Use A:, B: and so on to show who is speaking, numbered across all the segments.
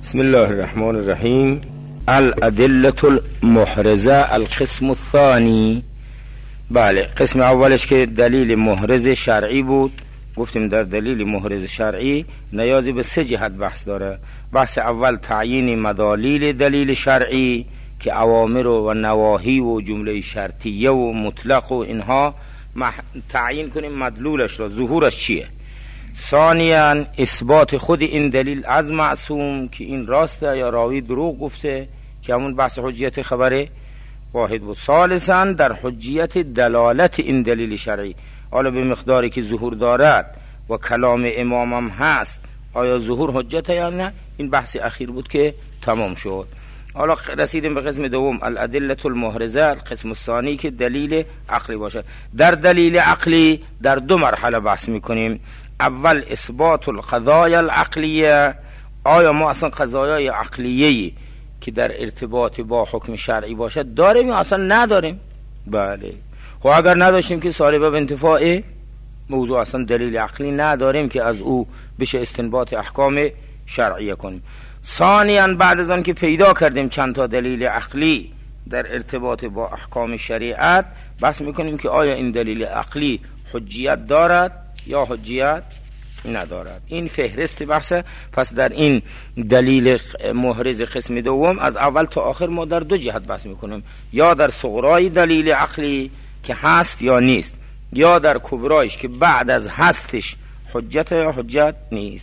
A: بسم الله الرحمن الرحیم. الادله المحرزه القسم الثانی. بله، قسم اولش که دلیل محرز شرعی بود. گفتیم در دلیل محرز شرعی نیازی به 3 جهت بحث داره. بحث اول تعیین مدالیل دلیل شرعی که اوامر و نواهی و جمله شرطیه و مطلق و اینها تعیین کنیم مدلولش را، ظهورش چیه. ثانیاً اثبات خود این دلیل از معصوم که این راسته یا راوی دروغ گفته که همون بحث حجیت خبره واحد بود. ثالثاً در حجیت دلالت این دلیل شرعی، حالا به مقداری که ظهور دارد و کلام امامم هست آیا ظهور حجت یا نه، این بحث اخیر بود که تمام شد. حالا رسیدیم به قسم دوم، الادله المحرزه القسم الثانی که دلیل عقلی باشد. در دلیل عقلی در 2 مرحله بحث میکنیم. اول اثبات القضایا العقلیه، آیا ما اصلا قضایای عقلیه‌ای که در ارتباط با حکم شرعی باشد داریم یا اصلا نداریم؟ بله، خب اگر نداشتیم که سالبه به انتفاع موضوع، اصلا دلیل عقلی نداریم که از او بشه استنباط احکام شرعیه کنیم. ثانیاً بعد از آن که پیدا کردیم چند تا دلیل عقلی در ارتباط با احکام شریعت، بحث میکنیم که آیا این دلیل عقلی حجیت دارد یا حجیت ندارد. این فهرست بحثه. پس در این دلیل محرز قسم دوم از اول تا آخر ما در 2 جهت بحث میکنیم، یا در صغرای دلیل عقلی که هست یا نیست، یا در کبرایش که بعد از هستش حجت یا حجت نیست.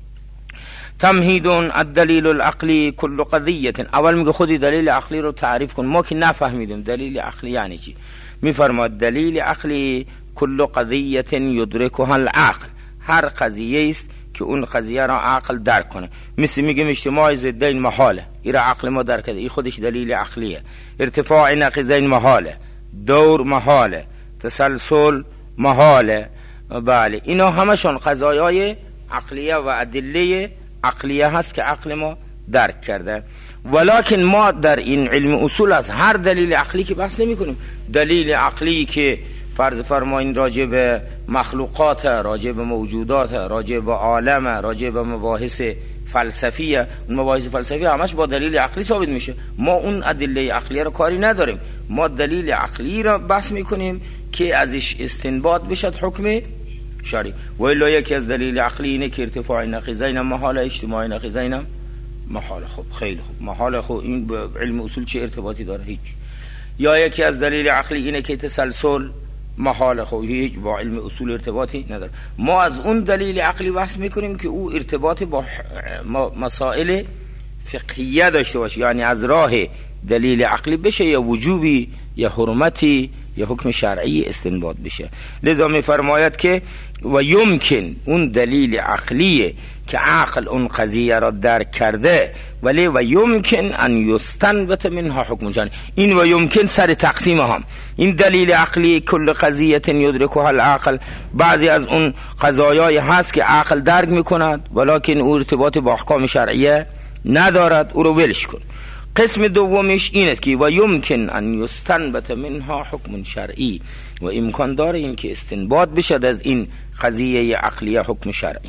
A: تمهید الدلیل العقلی کل قضیه. اول میگه خودی دلیل عقلی رو تعریف کن، ما که نفهمیدیم دلیل عقلی یعنی چی. میفرماد دلیل عقلی کل قضیه یدرکها العقل، هر قضیه است که اون قضیه را عقل درک کنه. مثل میگیم اجتماع ضدین محاله، این عقل ما درک کرده، این خودش دلیل عقلیه. ارتفاع نقیضین محاله، دور محاله، تسلسل محاله. بله، اینا همشون قضایای عقلیه و ادله عقلیه هست که عقل ما درک کرده. ولکن ما در این علم اصول از هر دلیل عقلی که بحث نمی کنیم. دلیل عقلی که فرض فرمایین راجع به مخلوقات، راجع به موجودات، راجع به عالم، راجع به مباحث فلسفیه، اون مباحث فلسفی همش با دلیل عقلی ثابت میشه. ما اون ادله عقلیه رو کاری نداریم، ما دلیل عقلی رو بحث میکنیم که ازش استنباط بشد حکم شرعی. و الا یکی از دلیل عقلی اینه که ارتفاع نقیضین محاله، اجتماع نقیضین محاله. خب خیلی خوب، محاله. خب این به علم اصول چه ارتباطی داره؟ هیچ. یا یکی از دلیل عقلی اینه که تسلسل محاله. خب هیچ با علم اصول ارتباطی نداره. ما از اون دلیل عقلی بحث میکنیم که او ارتباط با مسائل فقهیه داشته باشه، یعنی از راه دلیل عقلی بشه یا وجوبی یا حرمتی یا حکم شرعی استنباط بشه. لذا میفرماید که و یمکن، اون دلیل عقلیه که عقل اون قضیه را درک کرده، ولی و یمکن ان یستنبط منها حکم شرعی. این و یمکن سر تقسیم هم، این دلیل عقلی کل قضیه یدرکها العقل، بعضی از اون قضایای هست که عقل درک میکند ولکن او ارتباط با احکام شرعیه ندارد، او رو ولش کن. قسم دومش اینه که و یمکن ان یستنبط منها حکم شرعی، و امکان داره این که استنباط بشد از این قضیه عقلیه حکم شرعی.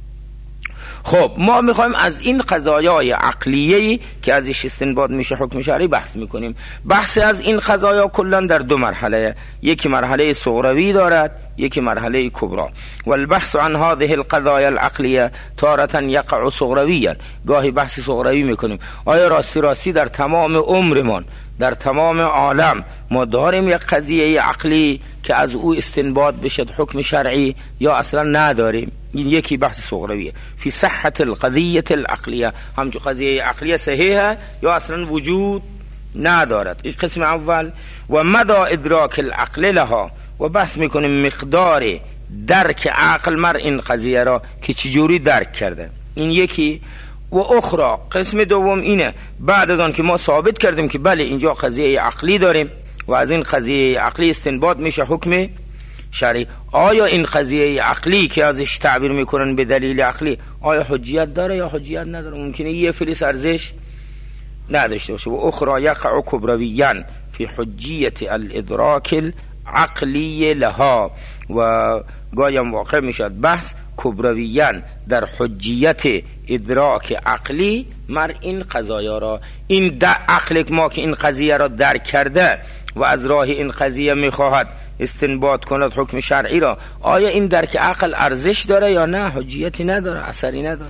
A: خب ما میخوایم از این قضایای عقلیه‌ای که ازش استنباط میشه حکم شرعی بحث میکنیم. بحث از این قضایا کلا در 2 مرحله، یکی مرحله صغروی دارد، یکی مرحله کبرا. والبحث عن هذه القضايا العقلیه تارة یقع صغرویا، گاهی بحث صغروی میکنیم. آیا راستی در تمام عمرمان، در تمام عالم ما داریم یک قضیه عقلی که از او استنباط بشد حکم شرعی یا اصلا نداریم؟ این یکی بحث صغرویه. فی صحت القضیه العقلیه، همچون قضیه عقلیه صحیحه یا اصلا وجود ندارد. این قسم اول. و مدى ادراک العقل لها، و بحث میکنیم مقدار درک عقل مر این قضیه را که چجوری درک کرده. این یکی. و اخرى قسم دوم اینه، بعد از آن که ما ثابت کردیم که بله اینجا قضیه عقلی داریم و از این قضیه عقلی استنباط میشه حکم شرعی، آیا این قضیه عقلی که ازش تعبیر میکنن به دلیل عقلی آیا حجیت داره یا حجیت نداره؟ ممکنه یه فلیس ارزش نداشته باشه. و اخرى یقع کبرویاً فی حجیت الادراک العقلی لها، و گاهی هم واقع میشد بحث کبرویان در حجیت ادراک عقلی مر این قضایا را، این عقل ما که این قضیه را درک کرده و از راه این قضیه میخواهد استنباط کند حکم شرعی را، آیا این درک عقل ارزش داره یا نه؟ حجیتی نداره، اثری نداره.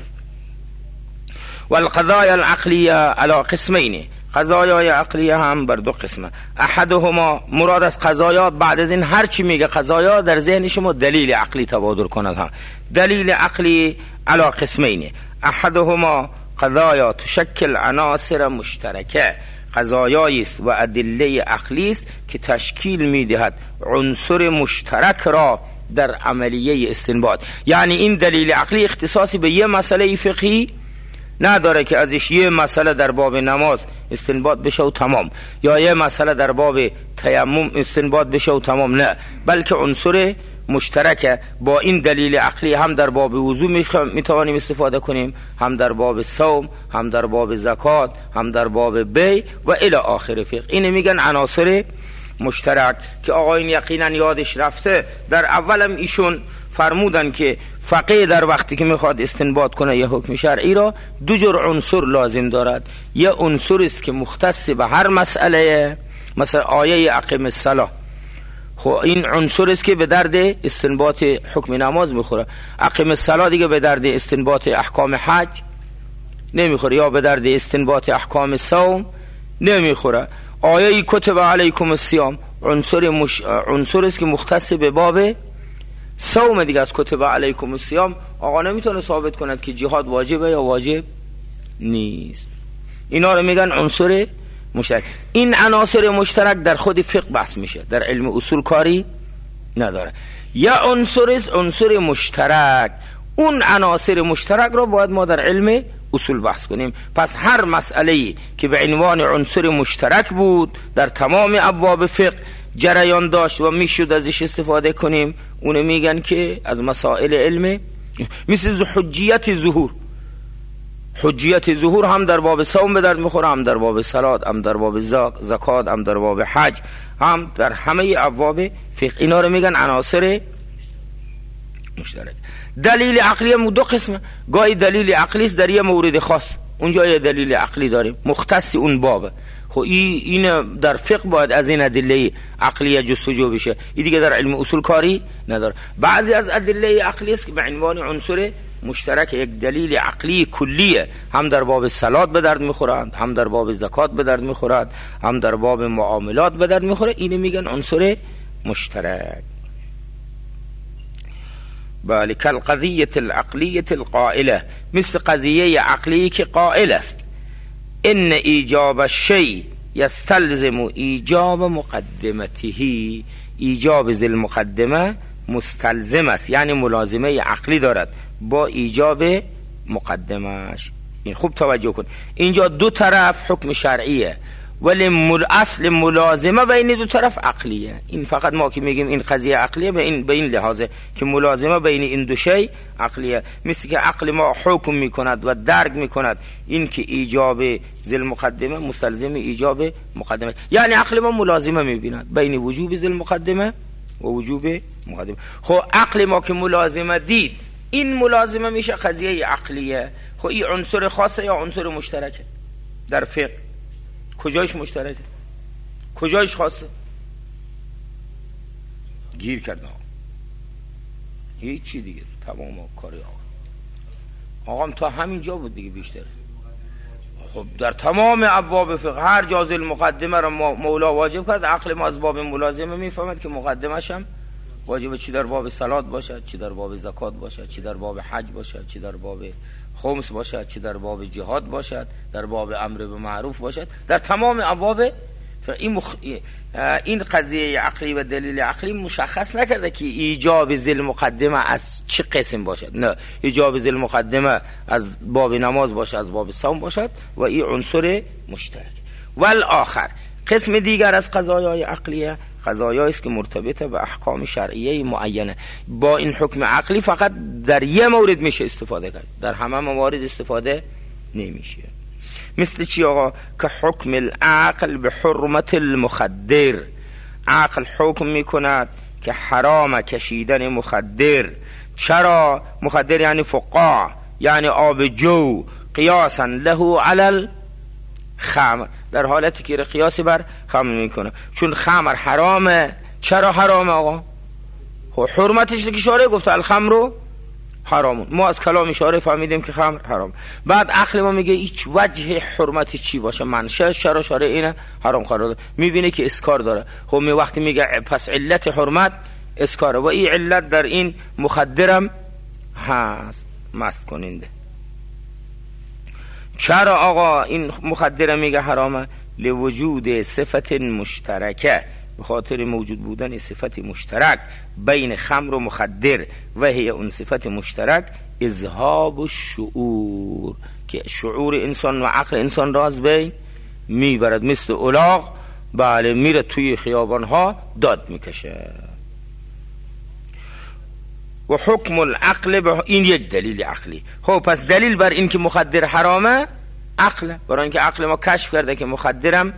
A: والقضايا العقلیه علی قسمین، قضایای عقلیه هم بر دو قسمه. احدهما، مراد از قضایا بعد از این هر چی میگه قضایا در ذهن شما دلیل عقلی تبادر کند ها. دلیل عقلی علی قسمین، احدهما قضایا تشکل عناصر مشترکه، قضایایی است و ادله عقلی است که تشکیل میدهد عنصر مشترک را در عملیه استنباط. یعنی این دلیل عقلی اختصاصی به یه مسئله فقهی نداره که ازش یه مسئله در باب نماز استنباط بشه و تمام، یا یه مسئله در باب تیمم استنباط بشه و تمام، نه، بلکه عنصر مشترکه. با این دلیل عقلی هم در باب وضو میتوانیم استفاده کنیم، هم در باب صوم، هم در باب زکات، هم در باب بیع و الی آخر فقه. اینه میگن عناصر مشترک که آقایون یقینا یادش رفته. در اولم ایشون فرمودن که فقیه در وقتی که میخواد استنباط کنه یه حکم شرعی را دو جور عنصر لازم دارد. یه عنصر است که مختص به هر مسئله، مثلا آیه اقیم الصلاة، خب این عنصر است که به درد استنباط حکم نماز میخوره. اقیم الصلاة دیگه به درد استنباط احکام حج نمیخوره، یا به درد استنباط احکام صوم نمیخوره. آیه کتب علیکم الصیام عنصر است که مختص به باب صوم دیگه. از کتب علیکم الصیام آقا نمیتونه ثابت کند که جهاد واجبه یا واجب نیست. اینا رو میگن عنصر مشترک. این عناصر مشترک در خود فقه بحث میشه، در علم اصول کاری نداره. یا عنصر مشترک، اون عناصر مشترک رو باید ما در علم اصول بحث کنیم. پس هر مسئله‌ای که به عنوان عنصر مشترک بود در تمام ابواب فقه جریان داشت و میشد ازش استفاده کنیم، اونو میگن که از مسائل علم. مثل حجیت ظهور هم در باب صوم به درد میخوره، هم در باب صلات، هم در باب زکات، هم در باب حج، هم در همه ابواب فقه. اینا رو میگن عناصر مشترک. دلیل عقلی هم دو قسمه. گاهی دلیل عقلی است در یه مورد خاص، اونجا یه دلیل عقلی داریم مختص اون بابه. خب این در فقه باید از این ادله عقلیه جستجو بشه، این دیگه در علم اصول کاری نداره. بعضی از ادله عقلی است که به عنوان عنصر مشترک، یک دلیل عقلی کلیه، هم در باب صلات به درد میخورند، هم در باب زکات به درد میخورند، هم در باب معاملات به درد میخوره. اینو میگن عنصر مشترک. بله، کالقضیه العقلیه القائله، مثل قضیه عقلی که قائل است ان ایجاب الشیء یستلزم ایجاب مقدمته، ایجاب ذی المقدمه مستلزم است، یعنی ملازمه عقلی دارد با ایجاب مقدمش. این خوب توجه کن، اینجا دو طرف حکم شرعیه ولی اصل ملازمه بین دو طرف عقلیه. این فقط ما که میگیم این قضیه عقلیه به این لحاظه که ملازمه بین این دو شی عقلیه. مثل که عقل ما حکم میکند و درک میکند این که ایجاب ذل مقدمه مستلزم ایجاب مقدمه، یعنی عقل ما ملازمه میبیند بین وجوب ذل مقدمه و وجوب مقدمه. خب عقل ما که ملازمه دید، این ملازمه میشه قضیه عقلیه. خب این عنصر خاصه یا عنصر مشترکه در فقه؟ کجایش مشترکه؟ کجایش خاصه؟ گیر کرده هیچی دیگه، تمام کاری آقام تا همینجا بود دیگه بیشتر. خب در تمام ابواب فقه هر جا ذل مقدمه را مولا واجب کرد، عقل ما از باب ملازمه میفهمد که مقدمش هم واجبه، چی در باب صلات باشد، چی در باب زکات باشد، چی در باب حج باشد، چی در باب خمس باشد، چی در باب جهاد باشد، در باب امر به معروف باشد، در تمام ابواب این قضیه عقلی و دلیل عقلی مشخص نکرده که ایجاب ذل مقدمه از چه قسم باشد. نه، ایجاب ذل مقدمه از باب نماز باشد، از باب صوم باشد و این عنصر مشترک. والآخر، قسم دیگر از قضایای عقلیه قضایایی است که مرتبط به احکام شرعیه معینه. با این حکم عقلی فقط در یه مورد میشه استفاده کرد، در همه موارد استفاده نمیشه. مثل چی آقا؟ که حکم العقل به حرمت المخدر، عقل حکم میکند که حرام کشیدن مخدر، چرا مخدر یعنی فقاع، یعنی آب جو، قیاسا له علی الخمر، در حالتی که قیاسی بر خمر میکنه. چون خمر حرامه. چرا حرامه آقا؟ حرمتش که شارع گفته الخمر حرامون، ما از کلام شارع فهمیدیم که خمر حرام. بعد عقل ما میگه هیچ وجه حرمتی چی باشه، منشأ چرا شارع اینه حرام قرار داده، میبینه که اسکار داره. خب می وقتی میگه پس علت حرمت اسکاره، و این علت در این مخدرم هست، مست کننده. چرا آقا این مخدر میگه حرامه؟ لوجود صفت مشترکه، به خاطر موجود بودن صفت مشترک بین خمر و مخدر، و هی اون صفت مشترک اذهاب الشعور، که شعور انسان و عقل انسان را از بین میبرد، مثل الاغ بله میره توی خیابان ها داد میکشه. و حکم العقل این یک دلیل عقلی. خب پس دلیل بر این که مخدر حرامه عقل، برای اینکه عقل ما کشف کرده که مخدرم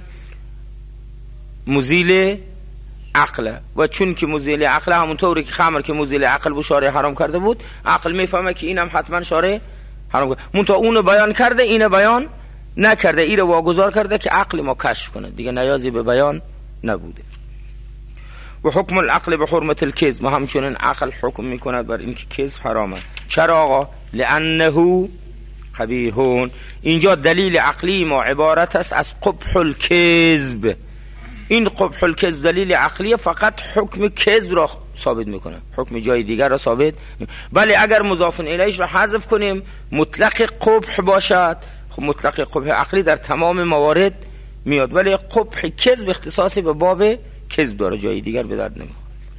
A: مزیل عقل، و چون که مزیل عقل همونطوری که خمر که مزیل عقل بود شارع حرام کرده بود، عقل میفهمه که اینم حتما شارع حرام کرده، منتها اونو بیان کرده اینو بیان نکرده، اینو واگذار کرده که عقل ما کشف کنه، دیگه نیازی به بیان نبوده. و حکم العقل به حرمت الکذب، ما همچنین عقل حکم میکند بر اینکه کذب حرامه. چرا آقا؟ لانه قبیحون. اینجا دلیل عقلی ما عبارت است از قبح الکذب. این قبح الکذب دلیل عقلی فقط حکم کذب را ثابت میکنه، حکم جای دیگر را ثابت. بله اگر مضاف الیهش را حذف کنیم مطلق قبح باشد، خب مطلق قبح عقلی در تمام موارد میاد، ولی قبح کذب اختصاصی به باب کذب داره، جای دیگر به درد نمیخوره.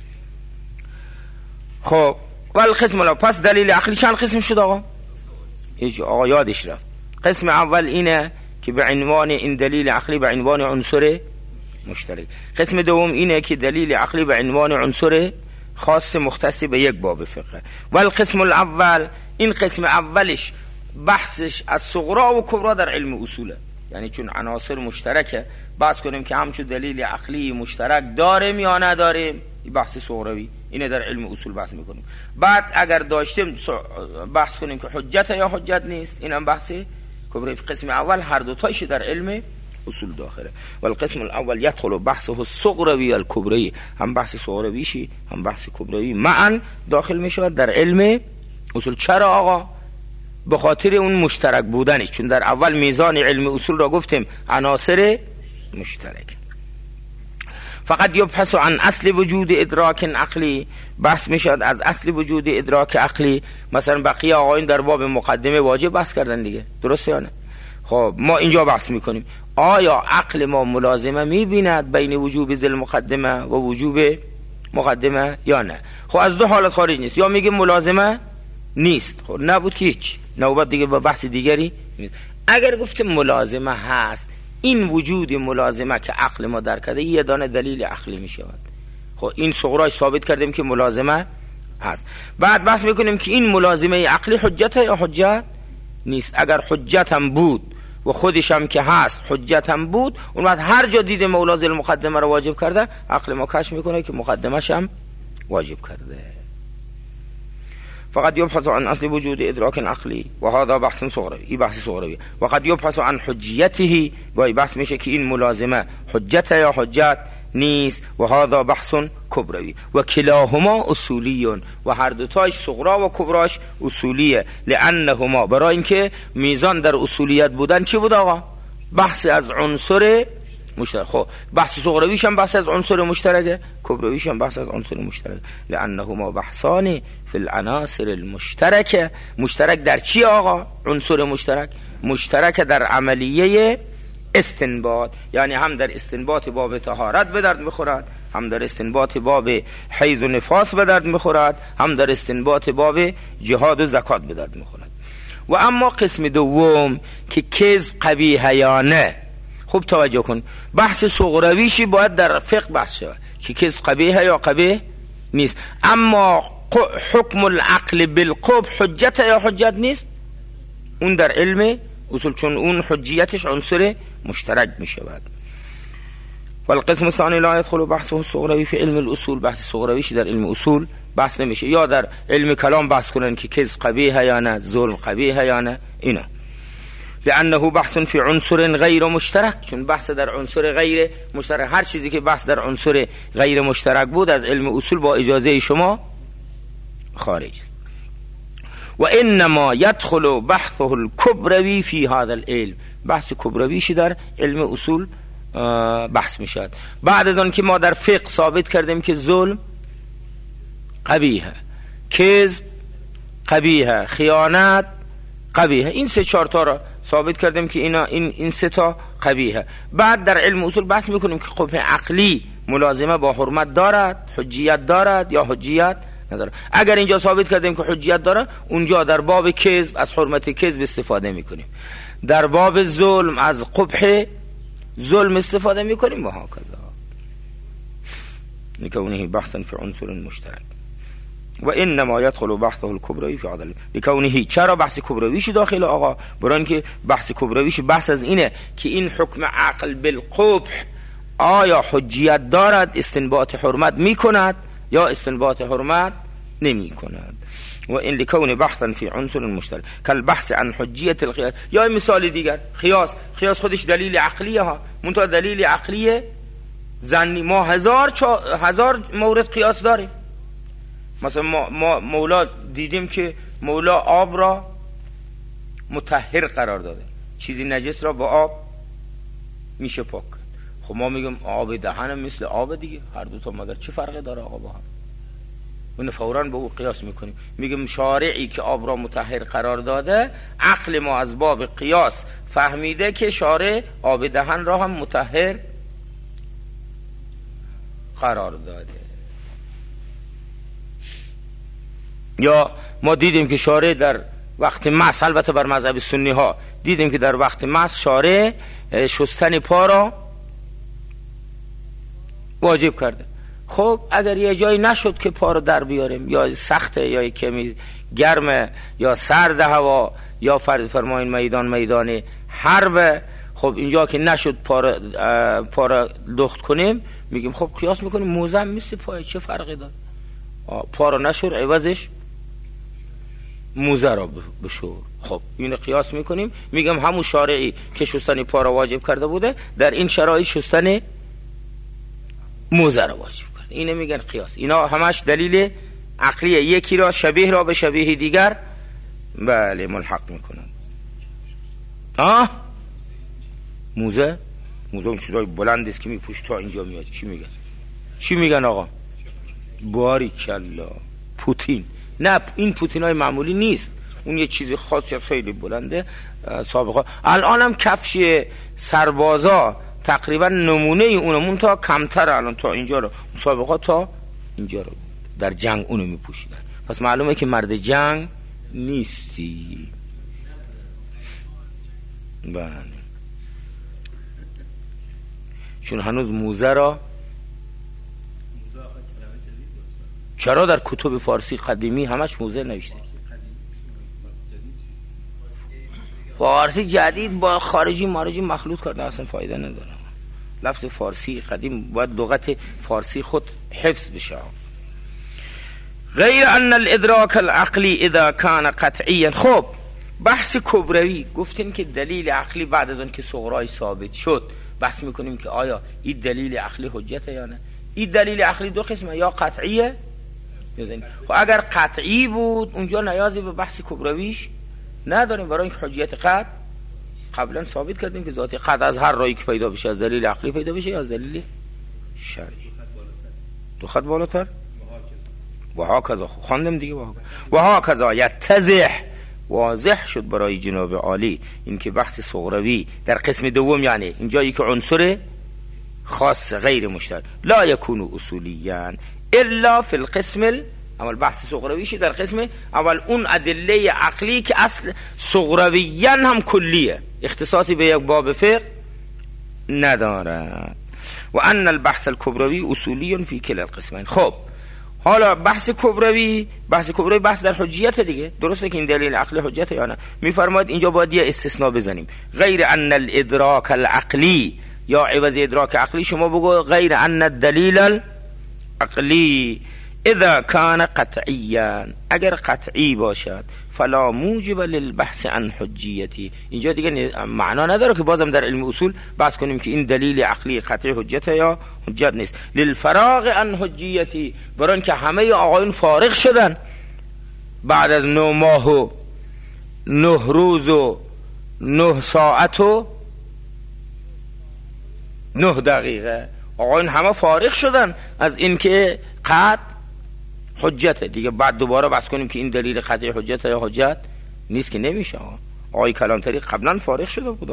A: خب والقسم الاول، پس دلیل عقلی چند قسم شد آقا؟ آقا یادش رفت. قسم اول اینه که به عنوان این دلیل عقلی به عنوان عنصر مشترک. قسم دوم اینه که دلیل عقلی به عنوان عنصر خاص مختص به یک باب فقه. والقسم الاول، این قسم اولش بحثش از صغرا و کبرا در علم اصوله، یعنی چون عناصر مشترکه بحث کنیم که همچون دلیل عقلی مشترک داریم یا نداریم، این بحث صغروی اینه در علم اصول بحث میکنیم. بعد اگر داشتیم بحث کنیم که حجت یا حجت نیست، اینم بحث کبرای. قسم اول هر دو تایش در علم اصول داخله. والقسم الاول يدخل بحثه الصغروی الکبری، هم بحث صغرویشی هم بحث کبروی معا داخل میشود در علم اصول. چرا آقا؟ به خاطر اون مشترک بودنش، چون در اول میزان علم اصول را گفتیم عناصر مشترک. فقط یبحث عن اصل وجود ادراک عقلی، بحث میشد از اصل وجود ادراک عقلی. مثلا بقیه آقایون در باب مقدمه واجب بحث کردن دیگه، درسته یا نه؟ خب ما اینجا بحث میکنیم آیا عقل ما ملازمه میبیند بین وجوب ذل مقدمه و وجوب مقدمه یا نه؟ خب از دو حالت خارج نیست، یا میگه ملازمه نیست، خب نبود که هیچ، نوبت دیگه با بحث دیگری. اگر گفتیم ملازمه هست، این وجود ملازمه که عقل ما درک کرده یه دانه دلیل عقلی می شود. خب این صغراش ثابت کردیم که ملازمه هست. بعد بحث میکنیم که این ملازمه عقلی حجت یا حجت نیست. اگر حجت هم بود و خودش هم که هست حجت هم بود، اون وقت هر جا دیده مولا ذل مقدمه رو واجب کرده، عقل ما کشف میکنه که مقدمش هم واجب کرده. فقط يبحث عن اصل وجود ادراک عقلی و هذا بحث صغروی، این بحث صغروی. و قد يبحث عن حجیته، گاهی بحث میشه که این ملازمه حجت یا حجت نیست، و هذا بحث کبروی. و کلاهما اصولیون، و هر دوتایش صغرا و کبراش اصولیه. لانهما، برای اینکه میزان در اصولیت بودن چی بود آقا؟ بحث از عنصر مشترک. خب بحث صغرویش هم بحث از عنصر مشترکه، کبرویش هم بحث از عنصر مشترک. لانهما بحثان فی العناصر المشترکه. مشترک در چی آقا؟ عنصر مشترک مشترک در عملیه استنباط، یعنی هم در استنباط باب طهارت به درد میخورد، هم در استنباط باب حیض و نفاس به درد میخورد، هم در استنباط باب جهاد و زکات به درد میخورد. و اما قسم دوم که کذب قبیحه یا نه، خوب توجه کن، بحث صغرویشی باید در فقه بحث شود که کذب قبیحه یا قبیح نیست. اما حکم العقل بالقبح حجت یا حجت نیست، اون در علم اصول، چون اون حجیتش عنصر مشترک می شود. والقسم الثاني لا يدخل بحثه الصغروی فی علم الاصول، بحث صغرویش در علم اصول بحث نمیشه. یا در علم کلام بحث کنن که کذب قبیحه یا نه، ظلم قبیحه یا نه، اینا. لانه بحث فی عنصر غیر مشترک، چون بحث در عنصر غیر مشترک، هر چیزی که بحث در عنصر غیر مشترک بود از علم اصول با اجازه شما خارج. و انما يدخل بحثه الكبروی فی هذا العلم، بحث کبرویش در علم اصول بحث میشد. بعد از آن که ما در فقه ثابت کردیم که ظلم قبیحه، کذب قبیحه، خیانت قبیحه، این 3-4 تا را ثابت کردیم که این 3 تا قبیحه. بعد در علم اصول بحث میکنیم که قبح عقلی ملازمه با حرمت دارد، حجیت دارد یا حجیت نداره. اگر اینجا ثابت کردیم که حجیت داره، اونجا در باب کذب از حرمت کذب استفاده میکنیم، در باب ظلم از قبح ظلم استفاده میکنیم و هكذا. لكونه بحثا في عنصر مشترك. و انما يدخل بحثه الكبروی في عدل لكونه. چرا بحث کبرویش داخل آقا؟ برای که بحث کبرویش بحث از اینه که این حکم عقل بالقبح آیا حجیت دارد، استنباط حرمت میکند یا استنباط حرمت نمی کند. و این لکون بحثا فی عنصر مشترک کل بحث عن حجیت القیاس. یا مثال دیگر قیاس خودش دلیل عقلیه ها، منتها دلیل عقلیه ظنی. ما هزار مورد قیاس داریم. مثلا ما مولا دیدیم که مولا آب را مطهر قرار داده، چیزی نجس را با آب میشه پاک. خب ما میگم آب دهن مثل آب دیگه، هر دو تا مگر چه فرقی داره آقا با هم؟ اون فوراً به او قیاس میکنیم، میگم شارعی که آب را مطهر قرار داده، عقل ما از باب قیاس فهمیده که شارع آب دهن را هم مطهر قرار داده. یا ما دیدیم که شارع در وقت مس، البته بر مذهب سنی ها دیدیم که در وقت مس شارع شستن پا را واجب کرده. خب اگر یه جایی نشد که پا رو در بیاریم، یا سخته یا کمی گرمه یا سرد هوا یا فرض فرمایین میدان حرب، خب اینجا که نشد پا رو لخت کنیم، میگیم خب قیاس میکنیم موزم مثل پای، چه فرقی داره؟ پا رو نشور عوضش موزه را بشور. خب این قیاس میکنیم، میگم همون شارعی که شستن پا را واجب کرده بوده در این شرایط شستن موزه را واجب کرده. اینه میگن قیاس. اینا همش دلیل عقلیه، یکی را شبیه را به شبیه دیگر بله ملحق میکنن. موزه اون چیزای بلند است که میپوش تا اینجا میاد. چی میگن آقا؟ باریکلا پوتین. نه این پوتینای معمولی نیست، اون یه چیز خاصیت خیلی بلنده. سابقا الان هم کفش سربازا تقریبا نمونه اونمون تا کمتر، الان تا اینجا رو، سابقا تا اینجا رو در جنگ اونو میپوشیدن. پس معلومه که مرد جنگ نیستی. بله چون هنوز موزه را چرا در کتب فارسی قدیمی همش موزه نوشته، فارسی جدید با خارجی مخلوط کرده، اصلا فایده نداره. لفظ فارسی قدیم باید لغت فارسی خود حفظ بشه. غیر ان الادراک العقلی اذا کان قطعیا. خب بحث کبروی گفتیم که دلیل عقلی بعد از اون که صغرای ثابت شد بحث میکنیم که آیا این دلیل عقلی حجته یا نه. این دلیل عقلی دو قسمه، یا قطعیه یا ظنی. خب اگر قطعی بود اونجا نیازی به بحث کبرویش نداریم، برای اینکه حجیت قطع قبلا ثابت کردیم که ذات قطع از هر راهی که پیدا بشه، از دلیل عقلی پیدا بشه یا از دلیل شرعی. دو خط بالاتر و هاکذا خواندم دیگه. و هاکذا یتضح، واضح شد برای جناب عالی این که بحث صغروی در قسم دوم، یعنی اینجایی که عنصر خاص غیر مشترک لا یکون اصولیاً الا فی القسم اول. بحث صغرویش در قسم اول اون ادله عقلی که اصل صغرویاً هم کلیه، اختصاصی به یک باب فقه نداره. و ان البحث الکبروی اصولی فی کل القسمین. خب حالا بحث کبروی بحث در حجیت دیگه، درسته که این دلیل عقلی حجت یا نه. میفرماید اینجا باید یه استثناء بزنیم، غیر ان الادراک العقلی یا عوض ادراک عقلی شما بگو غیر ان الدلیل العقلی اذا کان قطعیا، اگر قطعی باشد فلا موجب للبحث عن حجیتی. اینجا دیگه معنا نداره که بازم در علم اصول بحث کنیم که این دلیل عقلی قطعی حجته یا حجت نیست. للفراغ عن حجیتی، برای که همه آقایون فارغ شدن بعد از 9 ماه و 9 روز و 9 ساعت و 9 دقیقه، آقایون همه فارغ شدن از اینکه قطع حجته دیگه. بعد دوباره بحث کنیم که این دلیل قطعی حجت یا حجت نیست که نمیشه. آقای کلانتری قبلا فارغ شده بود.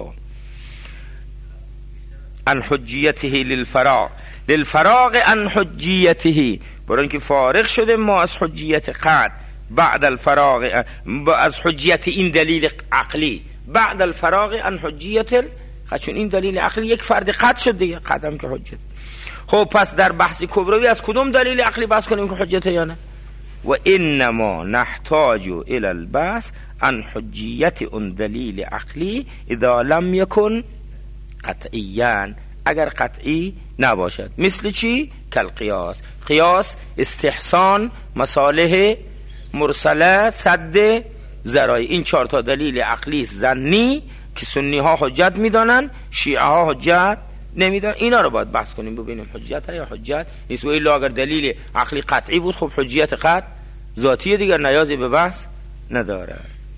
A: عن حجیته للفراغ عن حجیته، برای اینکه فارغ شده ما از حجیت قطع بعد الفراغ از حجیت این دلیل عقلی بعد الفراغ عن حجیت، چون این دلیل عقلی یک فرد قطع شد دیگه، قدم که حجت. خب پس در بحث کبروی از کدوم دلیل عقلی بحث کنیم که حجته یا نه؟ و انما نحتاج الى البحث عن حجیت اون دلیل عقلی اذا لم یکن قطعیاً، اگر قطعی نباشد. مثل چی؟ کالقیاس، قیاس استحسان مصالح مرسله سد ذرایع، این 4 تا دلیل عقلی ظنی که سنی ها حجت میدانن شیعه ها حجت نمیدونن، اینا رو باید بحث کنیم ببینیم حجت یا حجت نیست. و الا اگر دلیل عقلی قطعی بود خب حجیت قطع ذاتی دیگر نیازی به بحث نداره.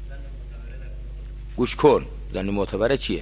A: گوش کن، زن معتبره چیه؟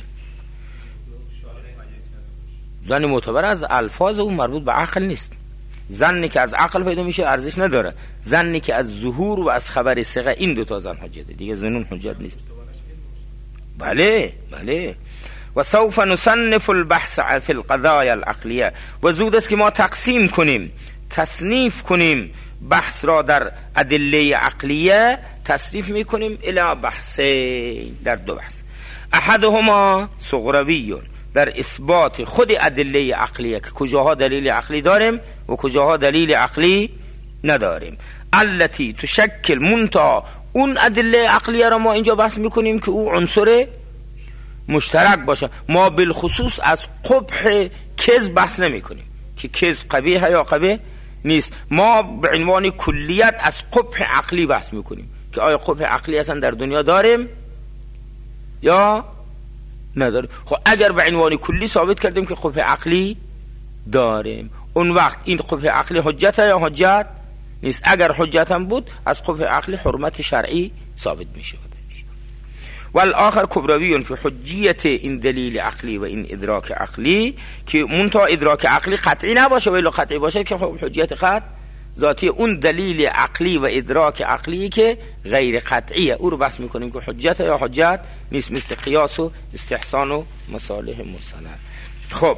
A: زن معتبر از الفاظ اون مربوط به عقل نیست. زنی که از عقل پیدا میشه ارزش نداره، زنی که از ظهور و از خبر ثقه، این 2 تا زن حجته دیگه، زنون حجت نیست. بله و سوف نصنف البحث فی القضایا العقلیه، و زود است که ما تقسیم کنیم تصنیف کنیم بحث را در ادله عقلیه، تصنیف میکنیم الی بحثین، در 2 بحث. احدهما صغروی، در اثبات خود ادله عقلیه که کجاها دلیل عقلی داریم و کجاها دلیل عقلی نداریم. التي تشکل منتها، اون ادله عقلیه را ما اینجا بحث میکنیم که او عنصر مشترک باشه. ما بالخصوص از قبح کذب بحث نمی کنیم که کذب قبیحه یا قبیح نیست. ما به عنوان کلیت از قبح عقلی بحث میکنیم که آیا قبح عقلی اصلا در دنیا داریم یا نداریم. خب اگر به عنوان کلی ثابت کردیم که قبح عقلی داریم، اون وقت این قبح عقلی حجت یا حجت نیست. اگر حجت هم بود از قبح عقلی حرمت شرعی ثابت میشه. والآخر کبروی فی حجیت این دلیل عقلی و این ادراک عقلی، که منتها ادراک عقلی قطعی نباشه، ولی قطعی باشه که خب حجیت قطع ذاتی اون دلیل عقلی و ادراک عقلی که غیر قطعیه، او رو بحث میکنیم که حجت یا حجت نیست، مثل قیاس و استحسان و مصالح مرسله. خب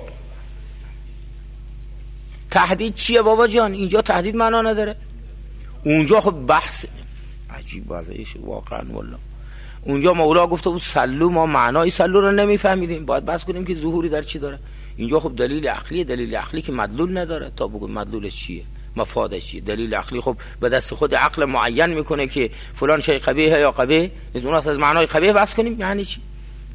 A: تحدید چیه بابا جان؟ اینجا تحدید معنا نداره، اونجا خب بحث عجیب وضعیش واقعا. والله اونجا مولا گفته بود سلو، ما معنای سلو رو نمیفهمیدیم، باید بحث کنیم که ظهوری در چی داره. اینجا خب دلیل عقلی، دلیل عقلی که مدلول نداره تا بگو مدلولش چیه، مفادش چیه. دلیل عقلی خب به دست خود عقل معین میکنه که فلان شی قبیحه یا قبیح نیست. اون از معنای قبیح بحث کنیم یعنی چی؟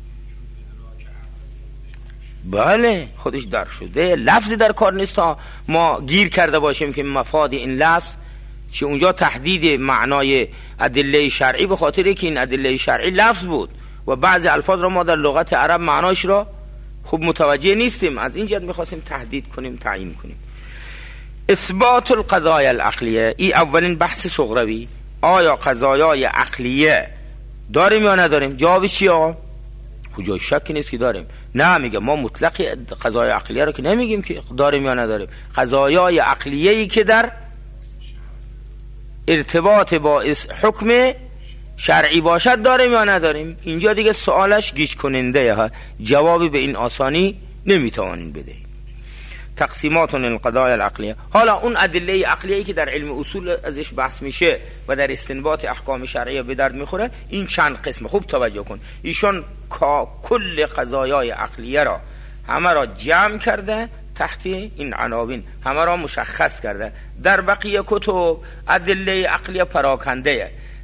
A: بله خودش در شده، لفظی در کار نیست تا ما گیر کرده باشیم که مفاد این لفظ چه. اونجا تحدید معنای ادله شرعی به خاطر که این ادله شرعی لفظ بود و بعضی الفاظ را ما در لغت عرب معناش را خوب متوجه نیستیم، از این جهت می‌خواستیم تحدید کنیم، تعیین کنیم. اثبات القضایا العقلیه، این اولین بحث صغروی. آیا قضایای عقلیه داریم یا نداریم؟ جوابش چیه آقا؟ جای شکی نیست که داریم. نه میگه ما مطلق قضایای عقلیه رو که نمیگیم که داریم یا نداریم. قضایای عقلیه‌ای که در ارتباط با حکم شرعی باشد داریم یا نداریم. اینجا دیگه سوالش گیج کننده ها، جوابی به این آسانی نمیتوانین بده. تقسیمات القضایا العقلیه. حالا اون ادله عقلیه‌ای که در علم اصول ازش بحث میشه و در استنباط احکام شرعیه به درد میخوره، این چند قسمه. خوب توجه کن، ایشان کل قضایای عقلیه را همه را جمع کرده تحت این عناوین، همه را مشخص کرده. در بقیه کتب ادله عقلیه پراکنده،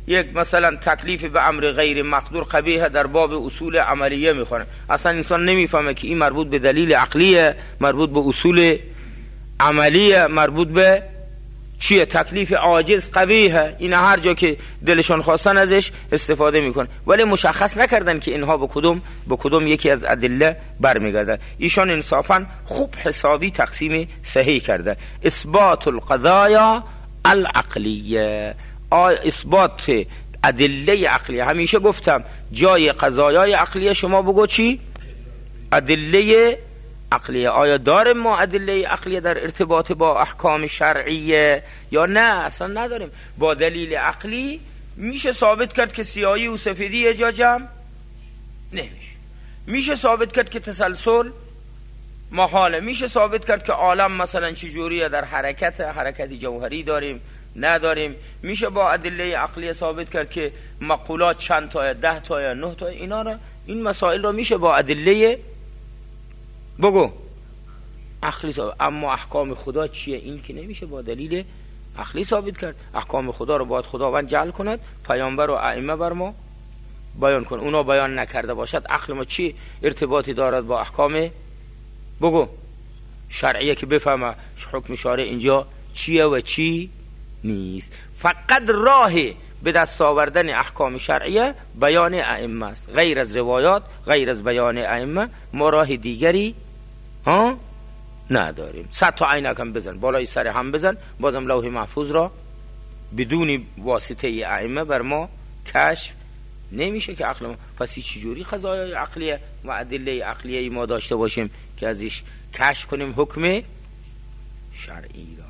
A: یک مثلا تکلیف به امر غیر مقدور قبیح در باب اصول عملیه میخوره، اصلا انسان نمیفهمه که این مربوط به دلیل عقلیه، مربوط به اصول عملیه، مربوط به چیه، تکلیف عاجز قبیحه. این هر جا که دلشان خواستن ازش استفاده میکنه، ولی مشخص نکردن که اینها به کدوم یکی از ادله برمیگرده. ایشان انصافا خوب حسابی تقسیم صحیح کرده. اثبات القضایا العقلیه، اثبات ادله عقلیه. همیشه گفتم جای قضایای عقلیه شما بگو چی؟ ادله عقلیه. آیا داریم ما ادله عقلیه در ارتباط با احکام شرعیه یا نه؟ اصلا نداریم. با دلیل عقلی میشه ثابت کرد که سیاهی و سفیدی یه جا جمع نمیشه، میشه ثابت کرد که تسلسل محاله، میشه ثابت کرد که عالم مثلا چجوریه، در حرکت جوهری داریم نداریم، میشه با ادله عقلی ثابت کرد که مقولات چند تایه، 10 تایه، 9 تایه، اینا را، این مسائل را میشه با ادله بگو عقلی ثابت. اما احکام خدا چیه؟ این که نمیشه با دلیل عقلی ثابت کرد. احکام خدا رو باید خداوند جعل کند، پیامبر و ائمه بر ما بیان کن. اونا بیان نکرده باشد عقل ما چی ارتباطی دارد با احکام بگو شرعیه که بفهمه حکم شارع اینجا چیه و چی نیست. فقط راه به دست آوردن احکام شرعیه بیان ائمه است. غیر از روایات، غیر از بیان ائمه ما راه دیگری نداریم. 100 تا عینک هم بزن، بالای سر هم بزن، بازم لوح محفوظ را بدون واسطه ائمه بر ما کشف نمیشه که عقل ما. پس چجوری قضایای عقلیه و ادله عقلیه ما داشته باشیم که ازش کشف کنیم حکم شرعی را؟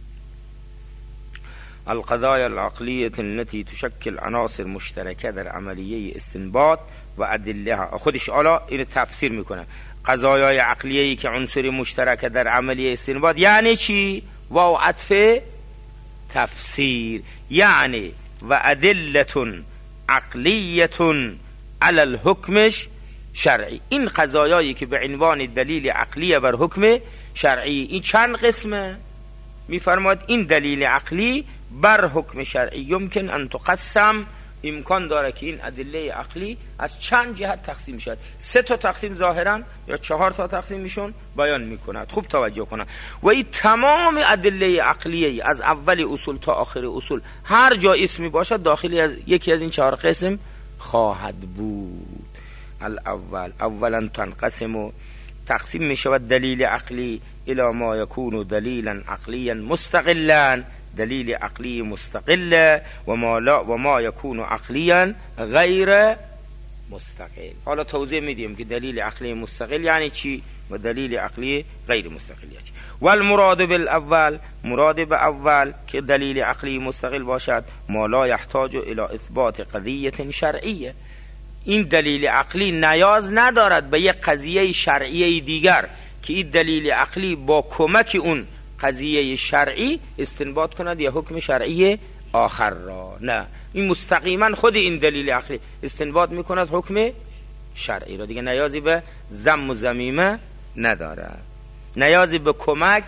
A: القضايا العقلية التي تشكل عناصر مشتركه در عملیه استنباط و ادلهها. خودش حالا این تفسیر میکنه. قضایای عقلیه‌ای که عنصر مشترک در عملیه استنباط یعنی چی؟ واو عطف تفسیر، یعنی و ادله عقلیه علی الحکم شرعی. این قضایایی که به عنوان دلیل عقلیه بر حکم شرعی، این چند قسمه؟ میفرماید این دلیل عقلی بر حکم شرعی یمکن ان تقسم، امکان داره که این ادله عقلی از چند جهت تقسیم شد. 3 تا تقسیم ظاهرا یا 4 تا تقسیم میشون بیان میکند. خوب توجه کنند. و این تمام ادله عقلیه از اول اصول تا آخر اصول هر جا اسمی باشد داخلی از یکی از این 4 قسم خواهد بود. اولا تنقسم، تقسیم میشود دلیل عقلی الى ما یکون دلیلا عقلیا مستقلا، دلیل عقلی مستقل، و ما یکون عقلیا غیر مستقل. حالا توضیح میدیم که دلیل عقلی مستقل یعنی چی و دلیل عقلی غیر مستقل یعنی چی. و المراد بالاول، مراد به اول که دلیل عقلی مستقل باشد ما لا یحتاج الى اثبات قضیه شرعیه. این دلیل عقلی نیاز ندارد به یک قضیه شرعی دیگر که این دلیل عقلی با کمک اون قضیه شرعی استنباط کند یا حکم شرعی آخر را. نه، این مستقیما خود این دلیل عقلی استنباط میکند حکم شرعی را، دیگه نیازی به ذم و ذمیمه نداره، نیازی به کمک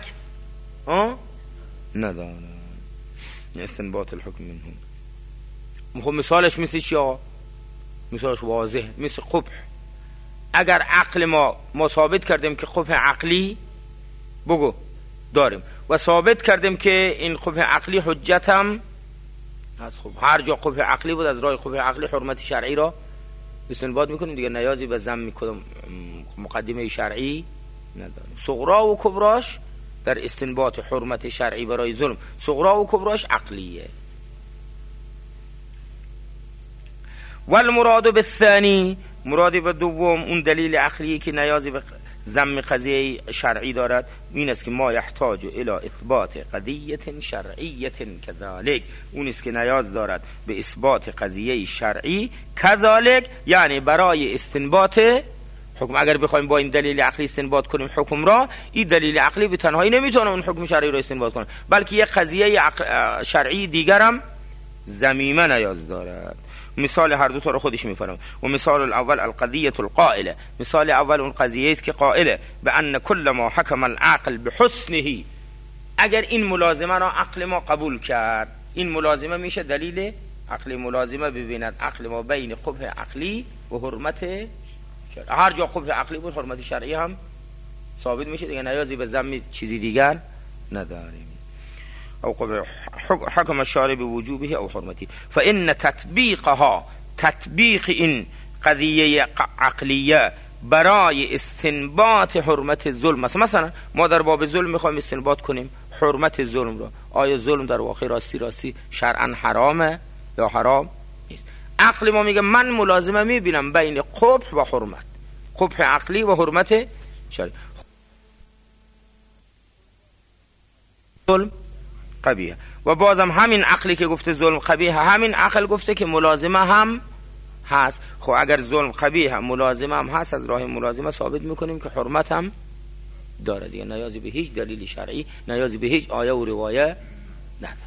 A: نداره. استنباط الحکم منهم. خب مثالش مثل چی آقا؟ مثالش واضح، مثل قبح. اگر عقل ما ثابت کردیم که قبح عقلی بگو داریم و ثابت کردیم که این قبح عقلی حجت هم از، خب هر جا قبح عقلی بود از راه قبح عقلی حرمت شرعی را استنباط میکنیم، دیگه نیازی به ذم میکنم مقدمه شرعی نداریم. صغرا و کبراش در استنباط حرمت شرعی برای ظلم، صغرا و کبراش عقلیه. والمراد بالثانی، مراد به دوم اون دلیل عقلی که نیازی به ذم قضیه شرعی دارد این است که ما یحتاج الى اثبات قضیه شرعیه کذالک، اون است که نیاز دارد به اثبات قضیه شرعی کذالک، یعنی برای استنباط حکم. اگر بخوایم با این دلیل عقلی استنباط کنیم حکم را، این دلیل عقلی به تنهایی نمیتونه اون حکم شرعی را استنباط کنه، بلکه یک قضیه شرعی دیگر هم ضمیمه نیاز دارد. مثال هر دو تا رو خودش میفرماید. و مثال الاول القضیه القائله، مثال اول اون قضیه است که قائله به ان کل ما حکم العقل بحسنه، اگر این ملازمه را عقل ما قبول کرد، این ملازمه میشه دلیل عقلی ملازمه ببیند عقل ما بین قبح عقلی و حرمت شرعی. هر جا قبح عقلی بود حرمت شرعی هم ثابت میشه دیگه، نیازی به ضم چیزی دیگر نداریم. او قبح حکم الشارع بوجوبه او حرمتی. فان تطبیقها، تطبیق این قضیه عقلیه برای استنباط حرمت ظلم، مثلا ما در باب ظلم میخوایم استنباط کنیم حرمت ظلم را، آیا ظلم در واقع راستی شرعا حرامه یا حرام نیست؟ عقل ما میگه من ملازمه میبینم بین قبح و حرمت، قبح عقلی و حرمت شرعی. ظلم قبیح، و بازم همین عقلی که گفته ظلم قبیح، همین عقل گفته که ملازمه هم هست. خب اگر ظلم قبیح هم ملازمه هم هست، از راه ملازمه ثابت میکنیم که حرمت هم داره دیگه، نیازی به هیچ دلیل شرعی، نیازی به هیچ آیه و روایه نداره.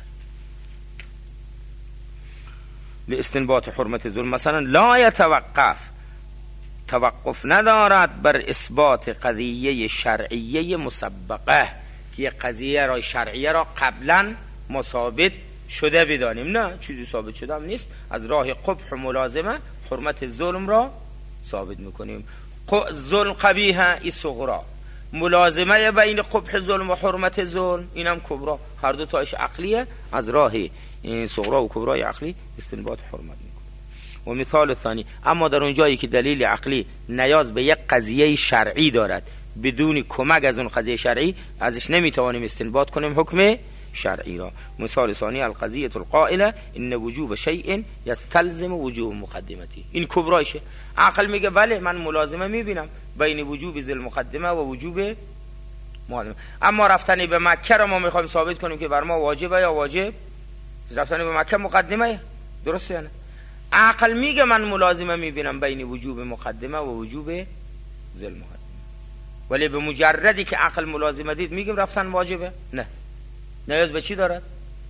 A: لاستنباط حرمت ظلم مثلا لا یتوقف، توقف ندارد بر اثبات قضیه شرعیه مسبقه، که قضیه را شرعیه را قبلا ما ثابت شده بدانیم، نه چیزی ثابت شده هم نیست، از راه قبح ملازمه حرمت ظلم را ثابت میکنیم. ظلم قبیحه ای صغرا، ملازمه بین قبح ظلم و حرمت ظلم اینم کبرا، هر دو تایش عقلیه، از راه این صغرا و کبرای عقلی استنباط حرمت میکنیم. و مثال ثانی، اما در اون جایی که دلیل عقلی نیاز به یک قضیه شرعی دارد، بدون کمک از اون قضیه شرعی ازش نمیتوانیم استنباط کنیم حکم شرعی را. مثال ثانی القضیه القائله ان وجوب شیء یستلزم وجوب مقدمتی، این کبرایشه. عقل میگه بله من ملازمه میبینم بین وجوب ذل مقدمه و وجوب مقدمه، اما رفتن به مکه را ما میخوایم ثابت کنیم که بر ما واجبه یا واجب، رفتن به مکه مقدمه، درسته یا نه؟ عقل میگه من ملازمه میبینم بین وجوب مقدمه و وجوب ذل مقدمه، ولی به مجردی که عقل ملازمه دید میگیم رفتن واجبه، نه، نیاز به چی دارد؟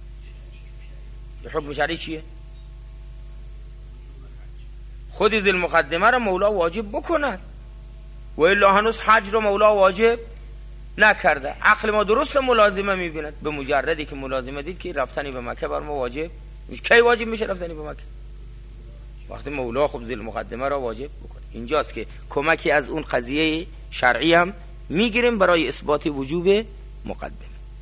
A: حکم شرعی چیه؟ خودی ذل مقدمه را مولا واجب بکند، و الا هنوز حج را مولا واجب نکرده. عقل ما درست ملازمه میبیند، به مجردی که ملازمه دید که رفتنی به مکه بر ما واجب میشه. کی واجب میشه رفتنی به مکه؟ وقتی مولا خب ذل مقدمه را واجب بکنه. اینجاست که کمکی از اون قضیه شرعی هم میگیریم برای اثبات وجوب مقدمه.